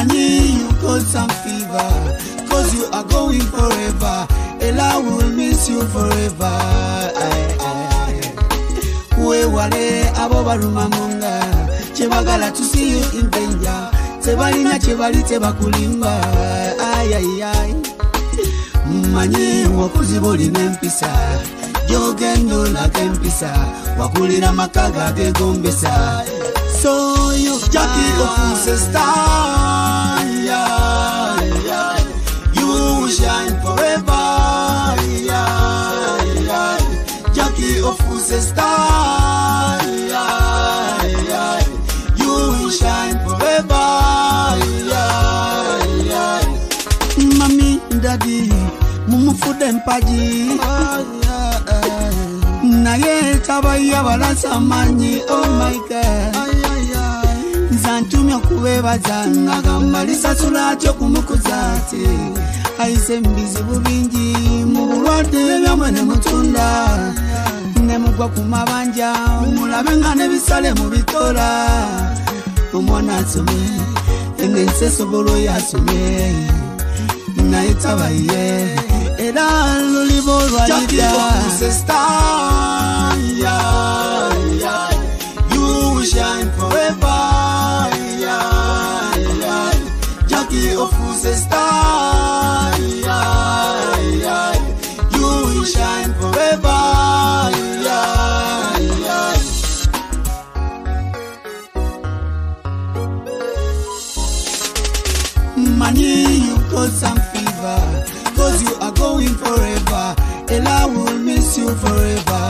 Money, you got some fever, cause you are going forever. Ella will miss you forever. We wale abo baruma munga, chebagala to see you in danger. Tebali na chebali tebakulimba. Ay ay ay. Manye wakuziboli nempisa, jogendo la kempisa, wakulira makaga ge gombesa. So you Jackie of star, yeah, yeah. You will shine forever, yeah, yeah. Jackie of star, yeah, yeah. You will shine forever, yeah, yeah. Mommy, daddy, mumu fude mpaji, na ye tabaya wala samanyi, oh my God. Zantumya kubeba zanga gambalisa sulacho kumukuzati aise mbizibu bingi mu bulwadde byamwe mutunda nemugwa kumabanja mulabe nga nebisale mu bitola omwana asome enense sobolo yasome naye tabaye era lulibo lwalida star, yeah, yeah. You will shine forever. Of who's a star, yeah, yeah. You will shine forever, yeah, yeah. Money, you got some fever, cause you are going forever. Ella will miss you forever.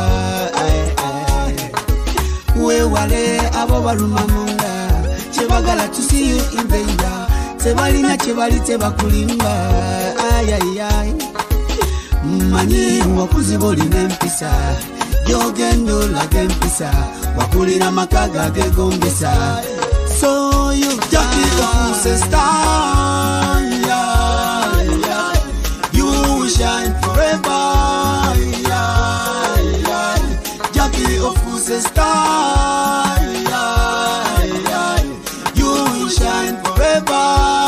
We wale abo baruma munga, chebagala to see you in danger. Tebali na chebali tebakulimba. Ay ay ay. Manye wakuziboli nempisa, jogendo la kempisa, wakulira makaga ge gombesa. So you Jackie of star, yeah, yeah. You will shine forever, yeah, yeah. Jackie of star, yeah, yeah. You will shine forever.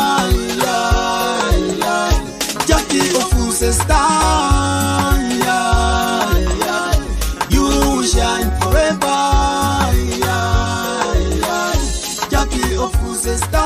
Star, yeah, yeah. You will shine forever, yeah, yeah. Jackie of who's a star.